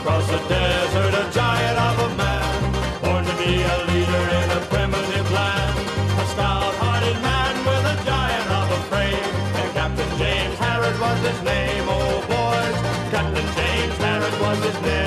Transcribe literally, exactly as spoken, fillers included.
across the desert, a giant of a man, born to be a leader in a primitive land. A stout-hearted man with a giant of a frame, and Captain James Harrod was his name, oh boys, Captain James Harrod was his name.